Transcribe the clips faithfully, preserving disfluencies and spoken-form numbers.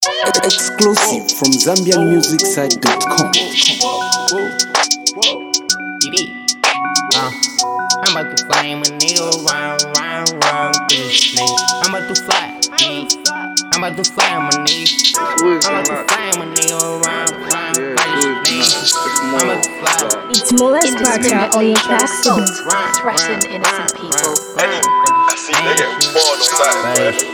Exclusive from Zambian Music Site dot com. Uh, I'm about to fly my nigga round, round, round this nigga. I'm about to fly, nigga. I'm about to fly my nigga. I'm about to fly my nigga round, round, round this nigga. I'm about to fly. It's Moles Barter on your track. Threaten innocent people. I see they get bored on side.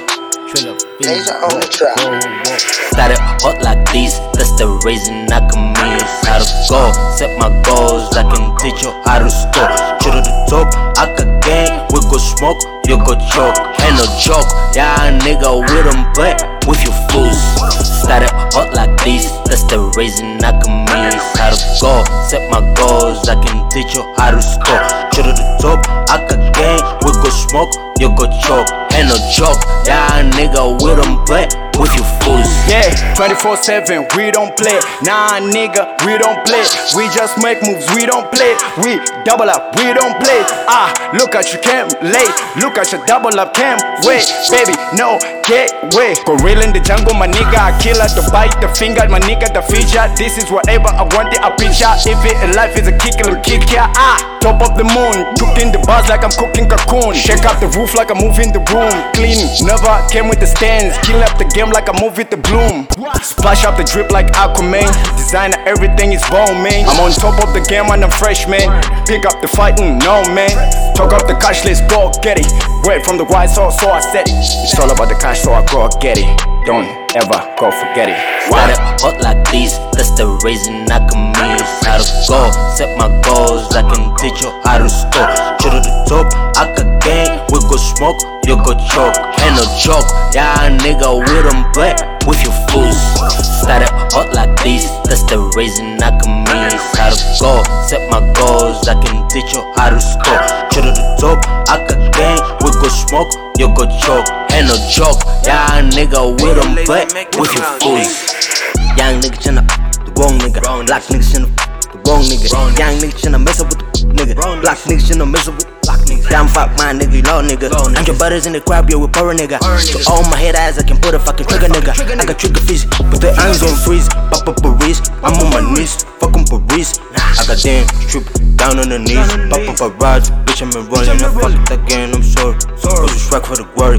Major on the track. Started hot like this, that's the reason I can miss how to go. Set my goals, I can teach you how to score. Shoot at the top, I can gang, we go smoke, you go choke. Ain't no joke, yeah, nigga, we don't play with you fools. Started hot like this, that's the reason I can miss how to go. Set my goals, I can teach you how to score. Shoot at the top, I can gang, we go smoke, you go choke. Ain't no joke, yeah, nigga, we don't play with you fools. Yeah, twenty-four seven, we don't play. Nah, nigga, we don't play. We just make moves, we don't play. We double up, we don't play. Ah, look at you, can't late. Look at your double up, can't wait. Baby, no, get way. Gorilla in the jungle, my nigga, I kill her. The bite, the finger, my nigga, the feature. This is whatever I wanted, a picture. If it in life is a kick, it'll kick ya. Ah, top of the moon, cooking the bars like I'm cooking cocoon. Shake up the roof like I'm moving the room. Clean, never came with the stands. Kill up the game like I move with the bloom. Splash up the drip like Aquaman. Designer, everything is bone, man. I'm on top of the game and I'm fresh, man. Pick up the fighting, no, man. Talk up the cash, let's go get it. Wait from the white sauce, so I said it. It's all about the cash, so I go get it. Don't ever go forget it. Started hot like this, that's the reason I can miss how to go. Set my goals, I can teach you how to score. Shoot at the top, I can gang, we go smoke, you go choke. Ain't no joke, yeah, nigga, we don't play with you fools. Started hot like this, that's the reason I can miss how to go. Set my goals, I can teach you how to score. Shoot at the top, I can gang, we go smoke, you go choke. Ain't no joke, yeah, nigga, we don't play with you fools. Young nigga tryna the wrong nigga, black nigga tryna the wrong nigga. Young nigga tryna mess up with the nigga, black nigga tryna mess up with black nigga. Damn fuck my nigga, you know nigga. I'm your brothers in the crowd, yeah, we poor nigga. So all my head eyes, I can put a fucking trigger nigga. I got trigger fish, put the hands on freeze, pop up a wrist. I'm on my knees, fuck on Paris. I got damn strip down on the knees, pop up a rod, bitch I'm in rolling. I fuck it again, I'm sorry. But you strike for the glory.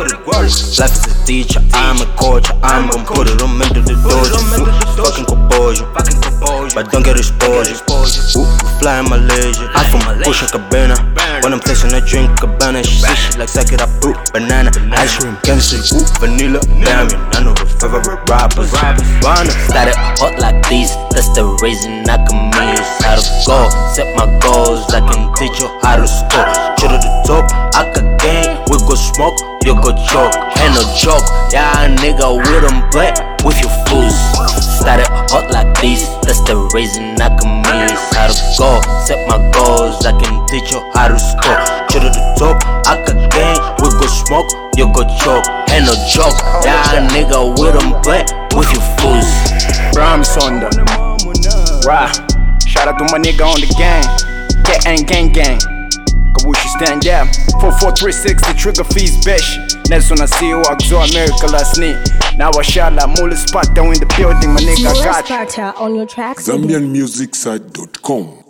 Life is a teacher, I'm a coach, I'm gon' put it on into the dojo. Fucking composure, but don't get exposure. Ooh, fly in Malaysia, I'm from Pusha Cabana. When I'm tasting a drink, Cabana, she say she like suck it up, ooh, banana, ice cream, chemistry, ooh, vanilla, diamond. I know the favorite rappers. Started hot like this, that's the reason I can miss how to go. Set my goals, I can teach you how to score. Shoot at the top, I can gang, we go smoke, you go choke. Ain't no joke, yeah, nigga, we don't play with you fools. Started hot like this, that's the reason I can miss how to go. Set my goals, I can teach you how to score. Shoot at the top, I can gang, we go smoke, you go choke. Ain't no joke, yeah, nigga, we don't play with you fools. Ram Sonda, rah. Shout out to my nigga on the gang. Get and gang gang. Kabushi stand up. four four three six, the trigger fees besh. Nelson I see you, Axo America last night. Now I shot like Moles Barter in the building, my nigga got Moles Barter on your track. Zambian Music Site dot com.